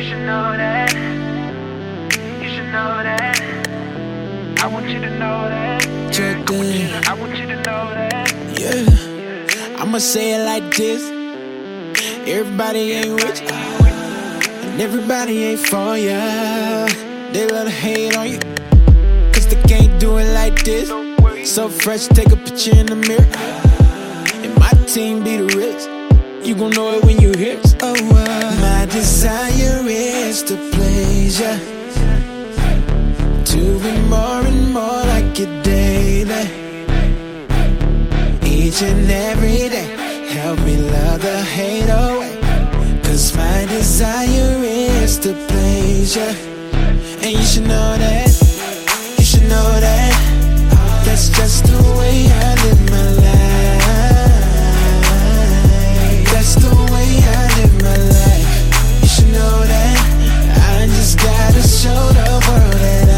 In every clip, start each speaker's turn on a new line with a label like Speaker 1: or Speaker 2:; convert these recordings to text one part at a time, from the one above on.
Speaker 1: should know that. You should know that. I want you to know that.
Speaker 2: Check in.
Speaker 1: I want you to know that.
Speaker 2: Yeah, I'ma say it like this. Everybody ain't rich, and everybody ain't for ya. They love to hate on you, cause they can't do it like this. So fresh, take a picture in the mirror. And my team be the realest. You gon' know it when you hear it. Oh, my desire is to please ya, to be more and more like you daily. Each and every day, help me love the hate away. Cause my desire is to please ya. And you should know that, you should know that. That's just the way I live my life. That's the way I live my life. You should know that. I just gotta show the world that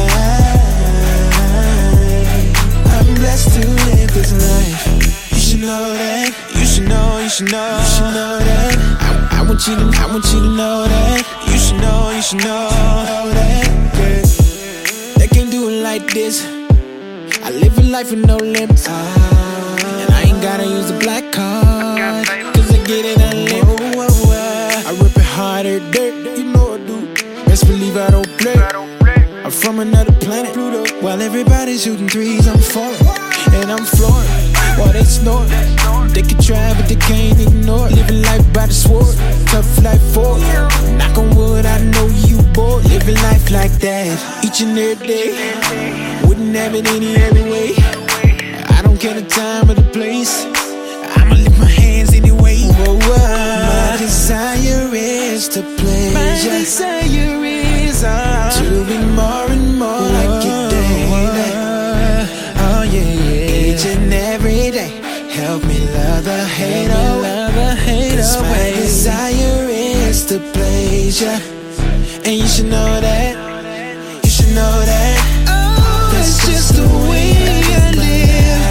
Speaker 2: I'm blessed to live this life. You should know that. You should know, you should know, you should know that. I want you to know that. You should know, you should know that. Yeah. They can't do it like this. I live a life with no limits, and I ain't gotta use a black card, cause I get it unlimited. I rip it hard every day, you know I do. Best believe I don't play. I'm from another planet, Pluto. While everybody's shooting threes, I'm falling, and I'm flooring while they snort. They can try, but they can't ignore. Living life by the sword, tough life for it. Knock on wood, I know you bored. Living life like that, each and every day. Wouldn't have it any other way. I don't care the time or the place. I'ma lift my hands anyway. Whoa, my desire is to please. My desire is to be more and more like you daily. Oh yeah, each and every day. Help me love the hate away. Cause my desire is to please ya. And you should know that. You should know that. That's just the way I live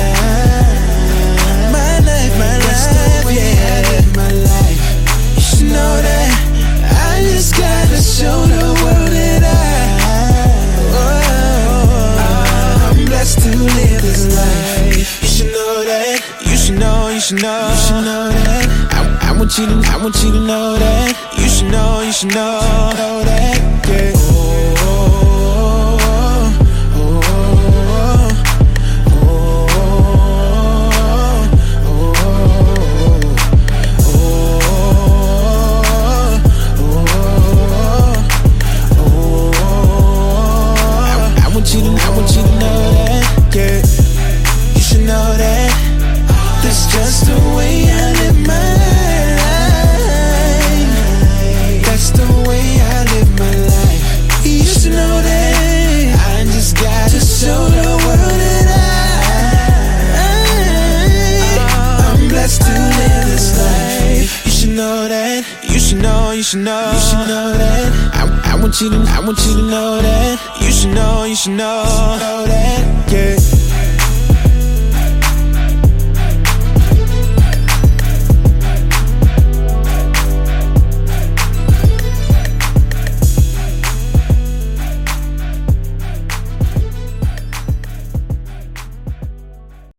Speaker 2: my life, yeah. I live my life. You should know that. I just gotta show the world that I'm blessed to live this life. You should know that. You should know, you should know, you should know that. I want you to know that. You should know, you should know that. Yeah. I want you to know that. Yeah. You should know that. That's just the way I live my life. That's the way I live my life. You should know that. I just gotta show the world that I'm blessed to live this life. You should know that. You should know, you should know, you should know that. I want you to know that. You should know, you should know that. Yeah.